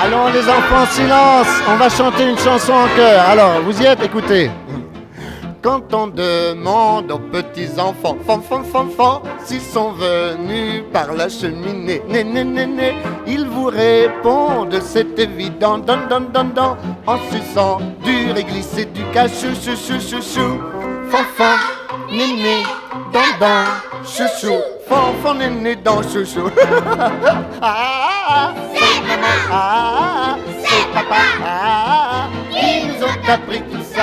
Allons les enfants, silence. On va chanter une chanson en chœur. Alors, vous y êtes, écoutez. Quand on demande aux petits-enfants, s'ils sont venus par la cheminée, ils vous répondent, c'est évident, en suçant du réglissé du cachou, chou, fanfan, néné, dandan, chouchou, fanfan, néné, dans chouchou. C'est maman, c'est papa, ils nous ont appris tout ça.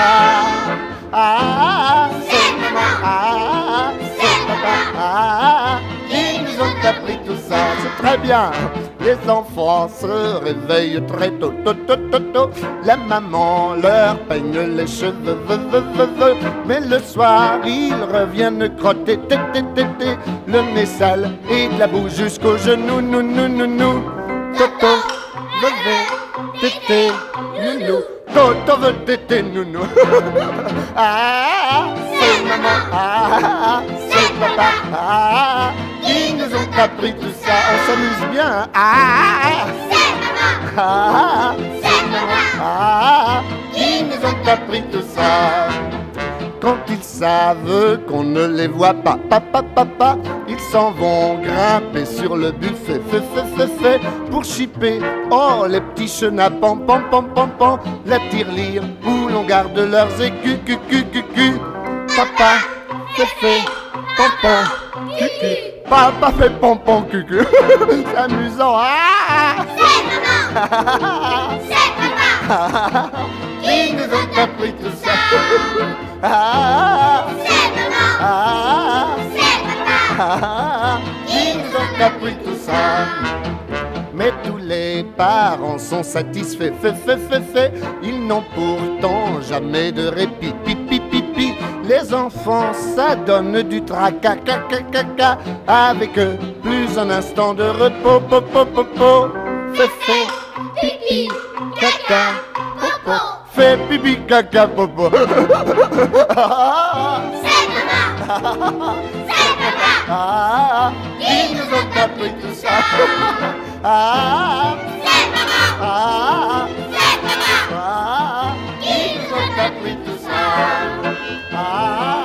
C'est maman, c'est papa, ils nous ont appris tout ça. C'est très bien. Les enfants se réveillent très tôt, tôt. La maman leur peigne les cheveux, mais le soir ils reviennent crotter, le nez sale et de la bouche jusqu'aux genoux, nou. Toto, bébé, tété, nounou. Toto veut tété, nounou. C'est maman, c'est papa, ils nous ont appris tout ça. On s'amuse bien. C'est maman, ils nous ont appris tout ça. Quand ils savent qu'on ne les voit pas, papa, ils s'en vont grimper sur le buffet, fait, pour chipper, oh, les petits chenapans, pan, la tirelire, où l'on garde leurs écus, cu. Papa, fait, pompon, cucu. Papa fait pompon, cucu. C'est amusant, C'est maman, c'est papa. Ils nous ont appris tout ça. C'est maman, c'est papa. Ils nous ont appris tout ça. Mais tous les parents sont satisfaits, fait. Ils n'ont pourtant jamais de répit, pipi. Les enfants, ça donne du tracas, caca. Avec eux, plus un instant de repos, popo. Fait, pipi, caca, popo. Fait pipi, caca, popo. C'est maman, c'est papa. Ils nous ont appris tout ça. C'est maman, c'est papa. Ils nous ont appris tout ça.